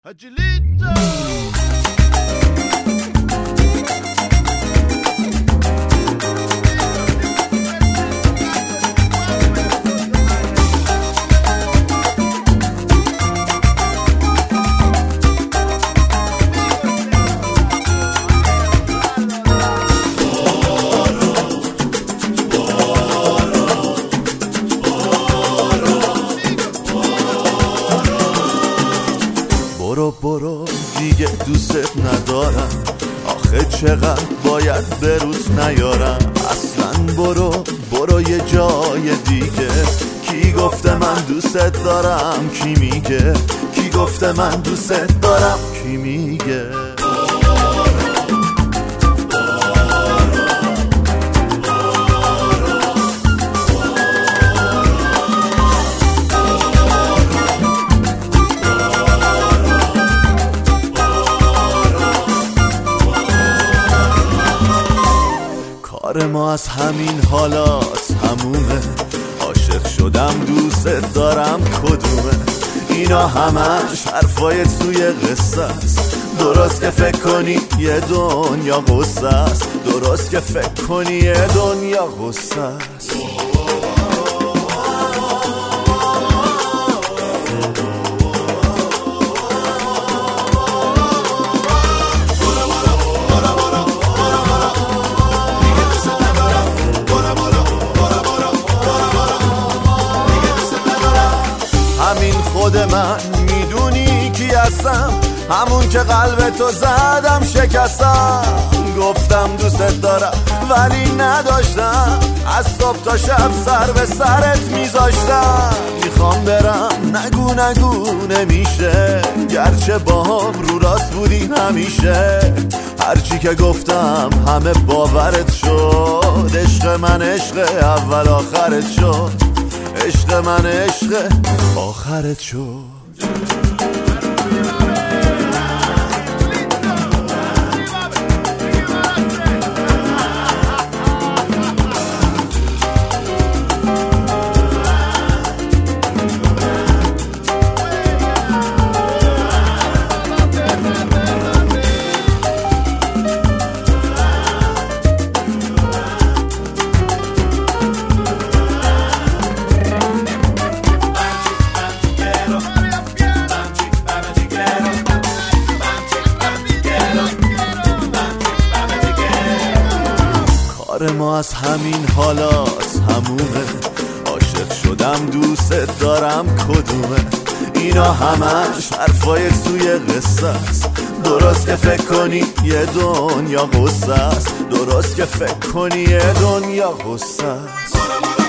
برو دیگه دوست ندارم، آخه چقدر باید بروت نیارم. اصلا برو یه جای دیگه. کی گفته من دوست دارم؟ کی میگه؟ کی گفته من دوست دارم؟ کی میگه؟ کار ما از همین حالات همومه، عاشق شدم دوست دارم کدومه؟ اینا همش حرفای توی قصه است. درست که فکر کنی یه دنیا قصه است، درست که فکر کنی یه دنیا قصه است. خود من میدونی کی هستم، همون که قلب تو زدم شکستم. گفتم دوست دارم ولی نداشتم، از صبح تا شب سر به سرت میذاشتم. میخوام برم نگو نمیشه، گرچه با هم رو راست بودی همیشه. هرچی که گفتم همه باورت شد، عشق من عشق اول آخرت شد، عشق من عشق آخرت شد. کار ما از همین حالات همومه، عاشق شدم دوست دارم کدومه؟ اینا همش حرفای توی قصه است. درست که فکر کنی یه دنیا قصه است، درست که فکر کنی یه دنیا قصه است.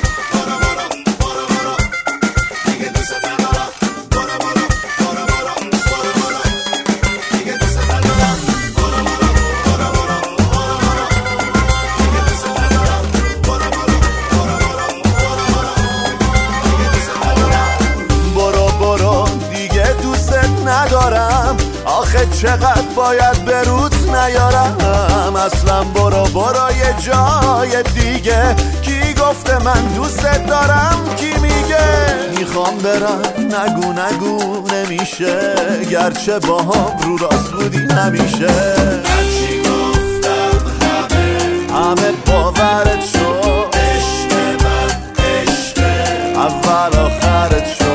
ندارم آخه چقدر باید بروت نیارم. اصلا برو یه جای دیگه. کی گفته من دوست دارم؟ کی میگه؟ میخوام برم نگو نمیشه، گرچه با هم رو راست بودی همیشه. هرچی گفتم همه باورت شد، عشق من عشق اول آخرت شد.